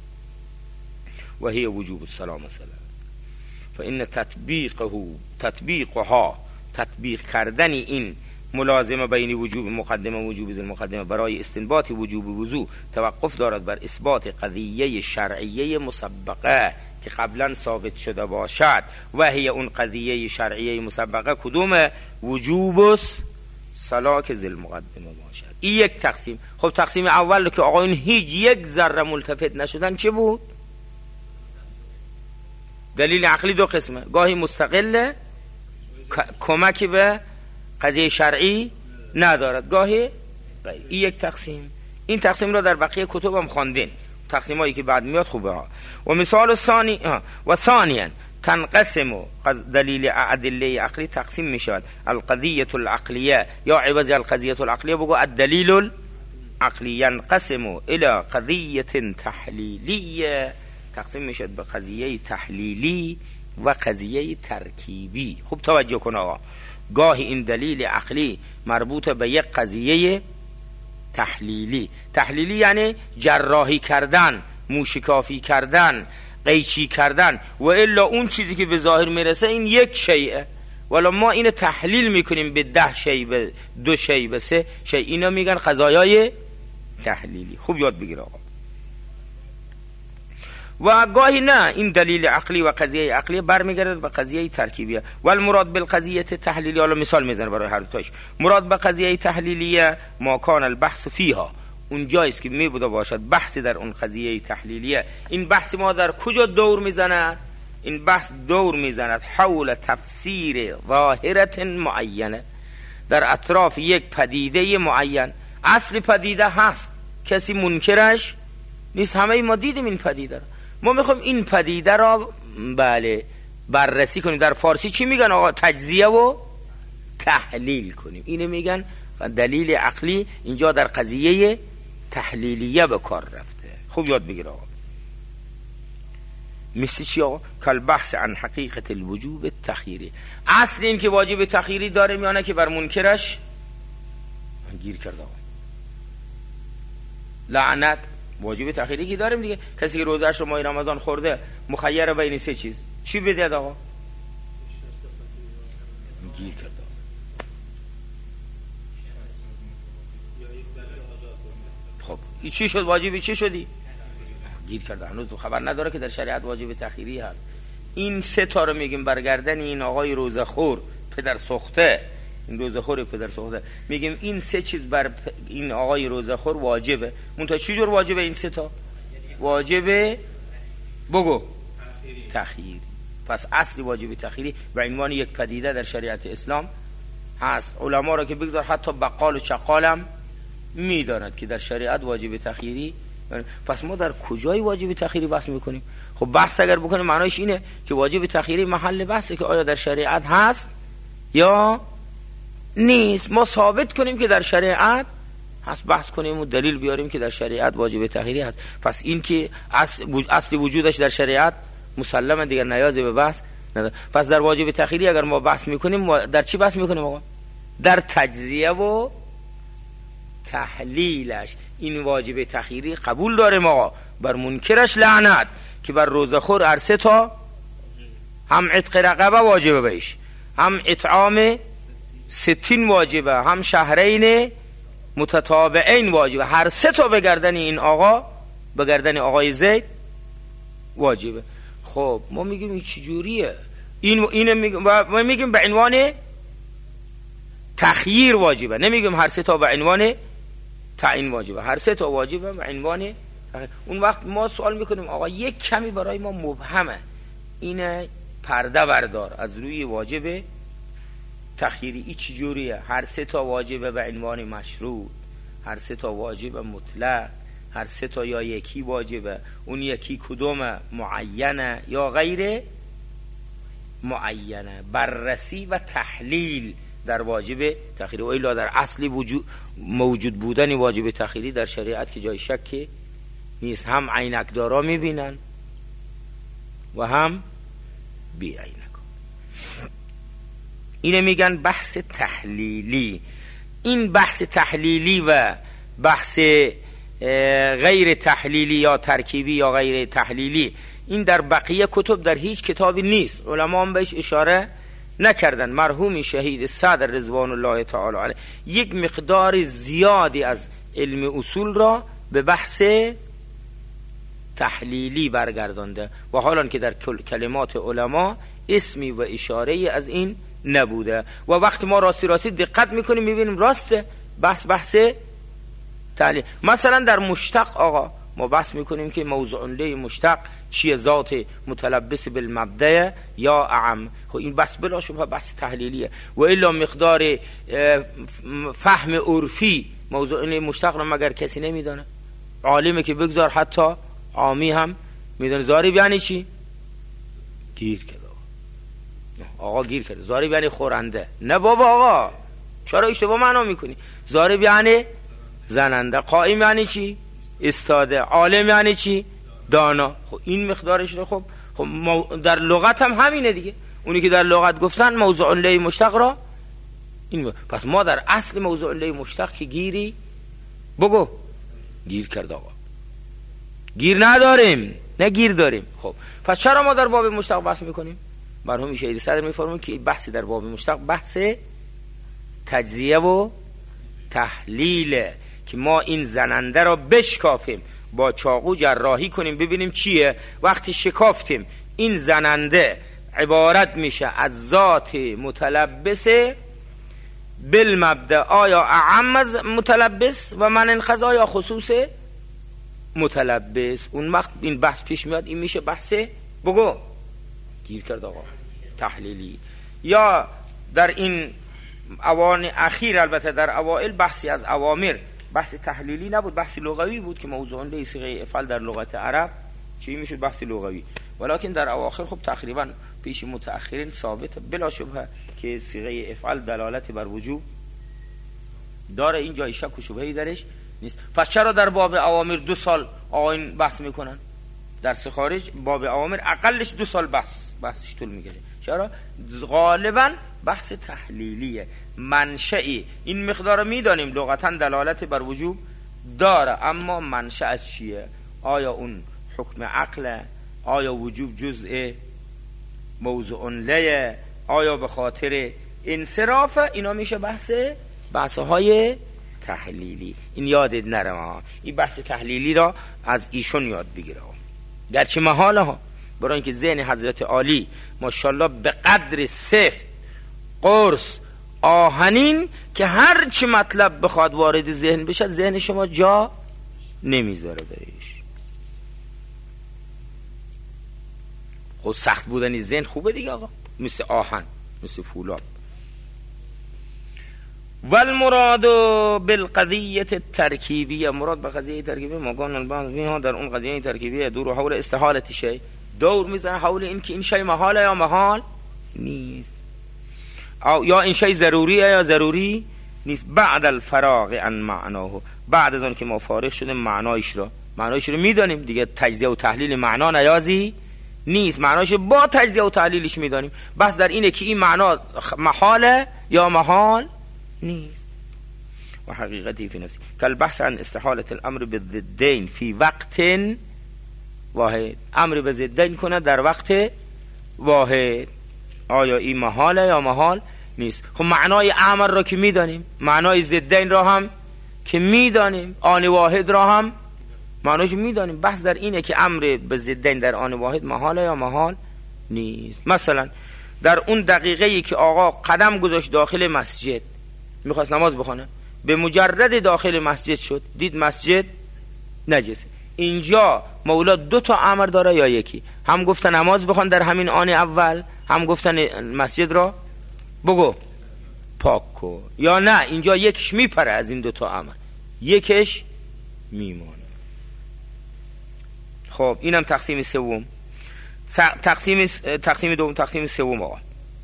A: و هی وجوب الصلاة مثلا، فإن تطبیقها، تطبیق کردن این ملازمه بین وجوب مقدمه و وجوب ذل مقدمه برای استنباط وجوب وضو توقف دارد بر اثبات قضیه شرعیه مسبقه که قبلا ثابت شده باشد. و هی اون قضیه شرعیه مسبقه کدوم؟ وجوب صلاة که ذل مقدمه باشد. این یک تقسیم. خب تقسیم اول که آقایون هیچ یک ذره ملتفت نشدن چه بود؟ دلیل عقلی دو قسمه، گاهی مستقل کمکی به قضیه شرعی ندارد، گاهی غیر. این یک تقسیم. این تقسیم را در بقیه کتب هم خواندین، تقسیم هایی که بعد میاد خوبه ها. و مثال ثانی و ثانیا تنقسم دلیل ادله عقلی تقسیم می شود القضیه العقلیه، یا عوض القضیه العقلیه بگو الدلیل العقلی، ینقسم الى قضیه تحلیلیه، تقسیم می شود به قضیه تحلیلی و قضیه ترکیبی. خوب توجه کن آقا، گاهی این دلیل عقلی مربوط به یک قضیه تحلیلی یعنی جراحی کردن، موشکافی کردن، قیچی کردن، و الا اون چیزی که به ظاهر میرسه این یک شیء، ولی ما اینو تحلیل میکنیم به 10 شیء، به 2 شیء، به 3 شیء، اینا میگن قضایای تحلیلی. خوب یاد بگیر آقا. و گاهی نه، این دلیل عقلی و قضیه عقلی برمیگرده به قضیه ترکیبیه. و المراد بالقضیه تحلیلیه، حالا مثال میزنه برای هر دوتاش. مراد به قضیه تحلیلیه ما کان البحث فیها، اون جاییست که میبوده باشد بحثی در اون قضیه تحلیلیه. این بحث ما در کجا دور میزند؟ این بحث دور میزند حول تفسیر ظاهره معینه، در اطراف یک پدیده معین. اصل پدیده هست، کسی منکرش نیست، همه ما دیدیم این پدیده را. ما میخوایم این پدیده را بررسی کنیم. در فارسی چی میگن آقا؟ تجزیه و تحلیل کنیم. اینو میگن دلیل عقلی. اینجا در قضیه تحلیلیه به کار رفته. خوب یاد بگیر آقا. مثل چی آقا؟ کل بحث عن حقیقت الوجوب تخییری. اصل این که واجب تخییری داره یا نه که بر منکرش گیر کرده آقا. لعنت واجب تخییری که داریم دیگه. کسی که روزه‌اش رو ماه رمضان خورده مخیر بین سه چیز، چی بده آقا؟ گیر کرده. خب این چی شد؟ واجبی چی شدی؟ گیر کرده. هنوز خبر نداره که در شریعت واجب تخییری هست. این سه تا رو میگیم برگردن این آقای روزخور پدر سخته، این روزخور پدر سخته، میگیم این سه چیز بر این آقای روزخور واجبه. منتها چی جور واجبه این سه تا؟ واجبه بگو تخییری. پس اصلی واجب تخییری به عنوان یک پدیده در شریعت اسلام هست. علما را که بگذار حتی بقال و چقالم میداند که در شریعت واجب تخییری. پس ما در کجای واجب تخییری بحث میکنیم؟ خب بحث اگر بکنیم معنایش اینه که واجب تخییری محل بحثه که آیا در شریعت هست یا نیست. ما ثابت کنیم که در شریعت هست، بحث کنیم و دلیل بیاریم که در شریعت واجب تخییری هست. پس این که اصل وجودش در شریعت مسلمه دیگر، نیازی به بحث نداره. پس در واجب تخییری اگر ما بحث میکنیم در چی بحث میکنیم آقا؟ در تجزیه و تحلیلش. این واجب تخییری قبول داریم آقا، بر منکرش لعنت که بر روزخور هر سه تا هم عتق رقبه واجبه بهش، هم اطعام 60 واجبه، هم شهرین متتابعین واجبه. هر سه تا به گردن این آقا، به گردن آقای زید واجبه. خب ما میگیم این چجوریه؟ ما میگیم به عنوان تخییر واجبه، نمیگیم هر سه تا به عنوان تعیین واجبه. هر سه تا واجبه به عنوان تخییر. اون وقت ما سوال میکنیم آقا یک کمی برای ما مبهمه، اینه پرده بردار از روی واجب تخییری. این چجوریه؟ هر سه تا واجبه به عنوان مشروط، هر سه تا واجبه مطلق، هر سه تا یا یکی واجبه، اون یکی کدومه؟ معینه یا غیر معینه. بررسی و تحلیل در واجب تخییری. و الا در اصلی موجود بودن واجب تخییری در شریعت که جای شکی نیست. هم عینکدارا میبینن و هم بی عینک. اینه میگن بحث تحلیلی. این بحث تحلیلی و بحث غیر تحلیلی یا ترکیبی یا غیر تحلیلی، این در بقیه کتب در هیچ کتابی نیست. علما هم بهش اشاره نکردن. مرحوم شهید صدر رضوان الله تعالی علیه یک مقدار زیادی از علم اصول را به بحث تحلیلی برگردانده و حالان که در کلمات علما اسمی و اشاره از این نبوده. و وقتی ما راستی دقت میکنیم میبینیم راسته بحث تحلیل. مثلا در مشتق آقا ما بحث میکنیم که موضوع له مشتق چیه؟ ذات متلبس بالمبدأ یا اعم. خب این بحث بلا شبهه بحث تحلیلیه. و الا مقدار فهم عرفی موضوع له مشتق رو مگر کسی نمیدونه؟ عالمه که بگذار حتی عامی هم میدونه. ضارب یعنی چی؟ گیر کرده آقا، گیر کرده. ضارب یعنی خورنده. نه بابا آقا چرا اشتباه معنا میکنی؟ ضارب یعنی زننده. قائم یعنی چی؟ استاده. عالم یعنی چی؟ دانا. خب این مقدارش رو خب در لغت هم همینه دیگه. اونی که در لغت گفتن موضوع له مشتق را این. پس ما در اصل موضوع له مشتق که گیری بگو گیر کرده آقا، گیر نداریم نه گیر داریم. خب پس چرا ما در باب مشتق بحث میکنیم؟ مرحوم شهید صدر میفرمون که بحث در باب مشتق بحث تجزیه و تحلیله که ما این زننده را بشکافیم، با چاقو جراحی کنیم ببینیم چیه. وقتی شکافتیم این زننده عبارت میشه از ذات متلبس بالمبدأ، آیا اعم از متلبس و من انخذ آیا خصوص متلبس. اون وقت این بحث پیش میاد، این میشه بحث بگو گیر کرد آقا تحلیلی. یا در این اوان اخیر البته در اوائل بحثی از اوامر بحث تحلیلی نبود، بحث لغوی بود که موضوع له صیغه افعال در لغت عرب چی میشد؟ بحث لغوی. ولکن در اواخر خب تقریبا پیش متأخرین ثابت بلا شبهه که صیغه افعال دلالت بر وجوب داره، این جای شک و شبهه‌ای درش نیست. پس چرا در باب اوامر 2 سال آقایون بحث میکنن؟ درس خارج باب اوامر اقلش 2 سال بحثش طول میکشه. چرا؟ غالبا بحث تحلیلیه. منشأ این مقدار میدانیم لغتا دلالت بر وجوب داره، اما منشأ از چیه؟ آیا اون حکم عقله؟ آیا وجوب جزء موضوع له؟ آیا به خاطر انصراف؟ اینا میشه بحث‌های تحلیلی. این یادت نره ها، این بحث تحلیلی را از ایشون یاد بگیره، گرچه محاله ها، برای اینکه ذهن حضرت عالی ماشاءالله به قدر سفت قرص آهنین که هر چی مطلب بخواد وارد ذهن بشه ذهن شما جا نمیذاره بهش. خود سخت بودنی ذهن خوبه دیگه آقا، مثل آهن، مثل فولاد. والمراد بالقضیه الترکیبیه، مراد به قضیه ترکیبی مگان بعض اینها در اون قضیه ترکیبیه دور حول استحالت شی، دور میزنه حول این که این شی محاله یا محال نیست، او یا این شی ضروریه یا ضروری نیست. بعد الفراغ عن معناه، بعد از اون که ما فارغ شدیم معنایش رو میدانیم دیگه، تجزیه و تحلیل معنا نیازی نیست، معناش با تجزیه و تحلیلش میدانیم. بس در اینه که این معنا محاله یا محال نیست. و حقیقتی فی نفسی کل بحث عن استحالت الامر بالضدین فی وقت واحد، امر به ضدین کنه در وقت واحد، آیا این محاله یا محال نیست؟ خب معنای امر را که میدانیم، معنای ضدین را هم که میدانیم، آن واحد را هم معناش میدانیم. بحث در اینه که امر به ضدین در آن واحد محاله یا محال نیست. مثلا در اون دقیقه‌ای که آقا قدم گذاشت داخل مسجد، میخواست نماز بخونه، به مجرد داخل مسجد شد دید مسجد نجسه، اینجا مولا 2 تا امر داره یا یکی؟ هم گفتن نماز بخون در همین آن اول، هم گفتن مسجد را بگو پاک کن، یا نه اینجا یکیش میپره از این 2 تا امر، یکیش میمونه. خب اینم تقسیم سوم. تقسیم دوم، تقسیم سوم آقا.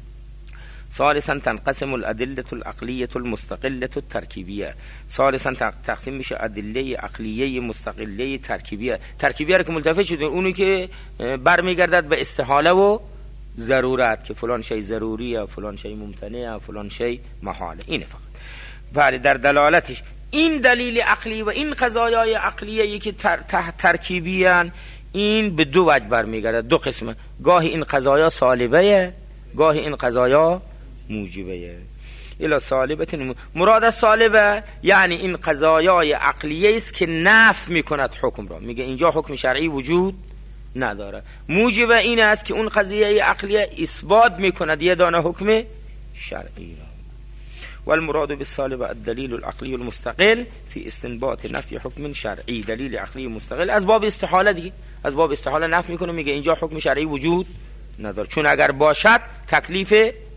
A: ثالثا تنقسم الادله العقلیه المستقله الترکیبیه. ثالثا تقسیم میشه ادله عقلیه مستقله ترکیبیه. ترکیبیه رو که ملتفت شدیم اونی که برمیگردد به استحاله و ضرورت، که فلان شی ضروریه، فلان شی ممتنعه، فلان شی محاله. اینه فقط. ولی در دلالتش این دلیل عقلی و این قضایای عقلیه که ترکیبیان، این به 2 وجه برمیگردد، 2 قسمه. گاهی این قضایا سالبه، گاهی این قضایا موجبه. الا سالبه، مراد از سالبه یعنی این قضایای عقلیه است که نفی میکند حکم را، میگه اینجا حکم شرعی وجود نداره. موجبه این است که اون قضیه عقلیه اثبات میکند یه دانه حکم شرعی را. والمراد بالسالب الدلیل العقلی المستقل فی استنباط نفی حکم شرعی، دلیل عقلی مستقل از باب استحاله دیگه، از باب استحاله نفی میکنه، میگه اینجا حکم شرعی وجود نداره، چون اگر باشد تکلیف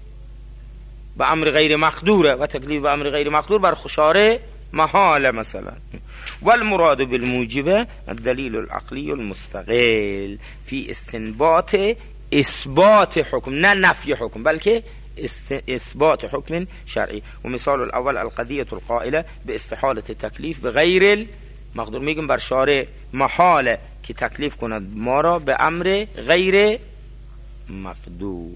A: به امر غیر مقدوره و تکلیف به امر غیر مقدور بر خشاره محاله مثلا. والمراد بالموجب الدلیل العقلی المستقل فی استنباط اثبات حکم، نه نفی حکم بلکه اثبات حکم شرعی. و مثال الاول القضیه القائله باستحاله تکلیف به غیر مقدور، میگم بر شارع محاله که تکلیف کند ما را به امر غیر مقدور.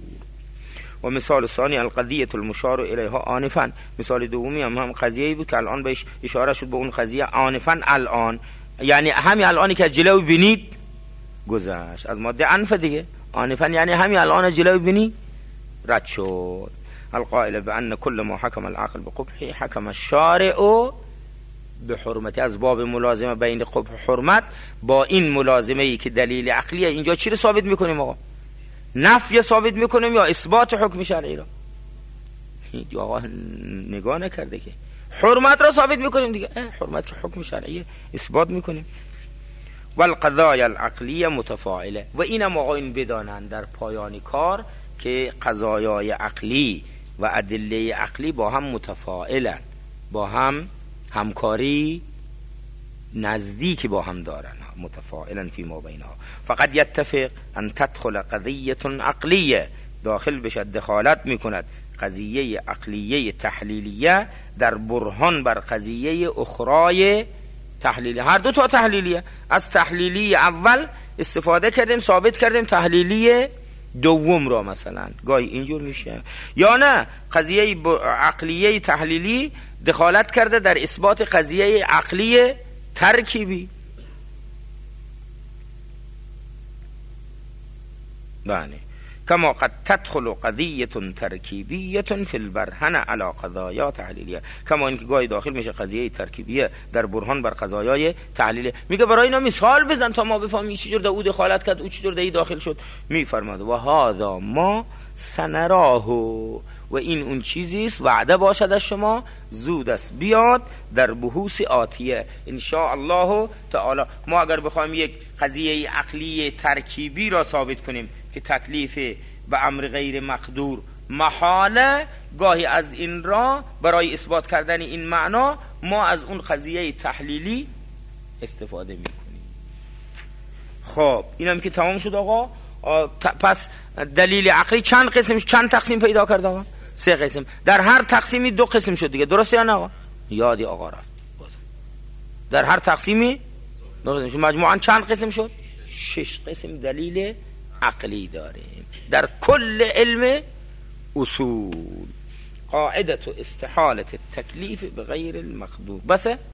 A: و مثال ثانی القضیه المشار الیها آنفا، مثال دومی هم قضیه‌ای بود که الان بهش اشاره شد، به اون قضیه آنفا الان، یعنی همین الانی که جلو بینید گذشت، از ماده انف دیگه، آنفا یعنی همین الان جلو بینید رد شد. القائل بأن كل ما حكم العقل بقبح حكم الشارع بحرمت، از باب ملازمه بین قبح و حرمت. با این ملازمه ای که دلیل عقلیه، اینجا چی رو ثابت میکنیم آقا؟ نفی ثابت میکنیم یا اثبات حکم شرعی را؟ اینجا آقا نگاه نکرده که حرمت را ثابت میکنیم دیگه، حرمت که حکم شرعی اثبات میکنیم. والقضايا العقلیه متفاعله، و اینم آقا این بدانند در پایان کار که قضایای عقلی و ادله عقلی با هم متفاعلن، با هم همکاری نزدیک با هم دارن، متفاعلن فی ما بینها. فقط یتفق ان تدخل قضیه عقلیه، داخل بشد دخالت میکند قضیه عقلیه تحلیلیه در برهان بر قضیه اخرای تحلیلیه. هر 2 تا تحلیلیه، از تحلیلی اول استفاده کردیم ثابت کردیم تحلیلی دوم را، مثلا گاهی اینجور میشه. یا نه قضیه عقلیه تحلیلی دخالت کرده در اثبات قضیه عقلی ترکیبی. بله، کما قد تدخل قضیه ترکیبیه فی البرهن علی قضایا تحلیلیه، کما اینکه گاهی داخل میشه قضیه ترکیبیه در برهان بر قضایای تحلیلیه. میگه برای اینا مثال بزن تا ما بفهمیم چجور در او دخالت کرد، او چجور در این داخل شد. میفرماد و هذا ما سنراه، و این اون چیزی است وعده باشد از شما زود است بیاد در بحوث آتیه ان شاء الله تعالی. ما اگر بخوایم یک قضیه عقلی ترکیبی را ثابت کنیم که تکلیف به امر غیر مقدور محاله، گاهی از این را برای اثبات کردن این معنا ما از اون قضیه تحلیلی استفاده میکنیم. خب اینم که تمام شد آقا. پس دلیل عقلی چند قسم، چند تقسیم پیدا کرد آقا؟ 3 قسم. در هر تقسیمی 2 قسم شد دیگه، درسته یا نه آقا؟ یادی آقا رفت. در هر تقسیمی 2 قسم شد. مجموعاً چند قسم شد؟ 6 قسم دلیل عقلی داریم در کل علم اصول. قاعدة استحالة التكليف بغير المقدور. بس